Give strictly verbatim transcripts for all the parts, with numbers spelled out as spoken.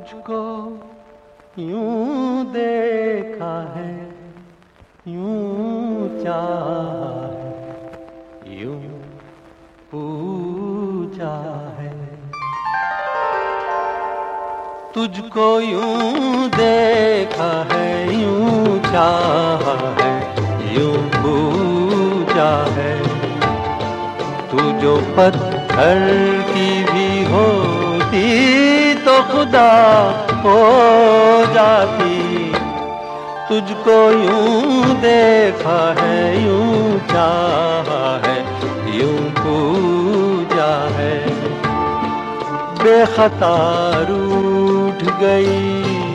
तुझको यूं देखा है, यूं चाहा है, यूं पूछा है। तुझको यूं देखा है, यूं चाहा है, यूं पूछा है। तू जो पत्थर की भी होती तो खुदा हो जाती। तुझको यूं देखा है, यूं चाहा है, यूं पूजा है। बेखता रूठ गई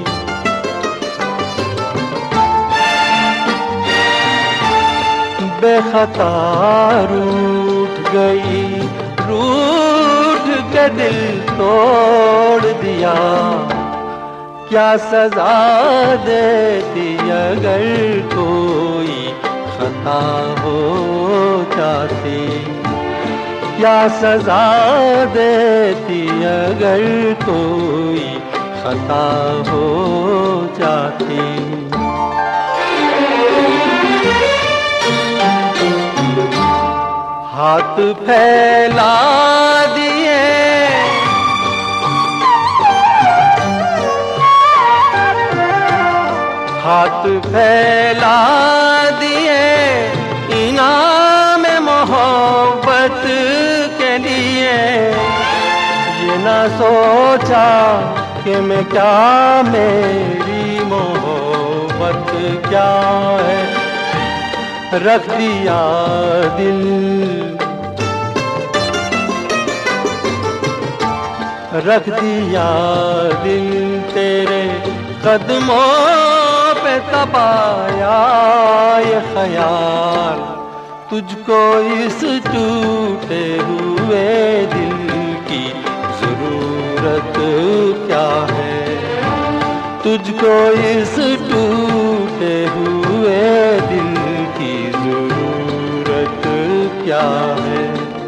बेखता रूठ गई, रूठ के दिल तोड़ दिया। क्या सजा देती अगर कोई खता हो जाती। क्या सजा देती अगर कोई खता हो जाती। हाथ फैला दिए हाथ फैला दिए इनाम मोहब्बत के लिए। ये ना सोचा कि मैं क्या, मेरी मोहब्बत क्या है। रख दिया दिल रख दिया दिल तेरे कदमों पे तपाया ये ख्याल। तुझको इस टूटे हुए दिल की जरूरत क्या है। तुझको इस टूटे हुए दिल की जरूरत क्या है।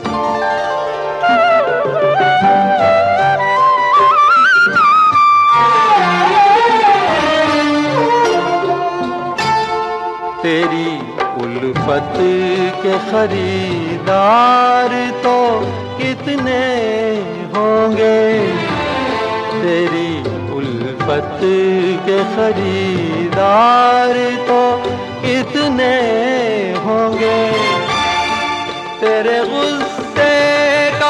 तेरी उल्फत के खरीदार तो कितने होंगे। तेरी उल्फत के खरीदार तो कितने होंगे। तेरे गुस्से का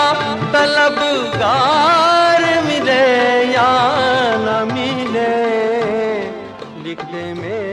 तलबगार मिले या न मिले, लिख दे मेरे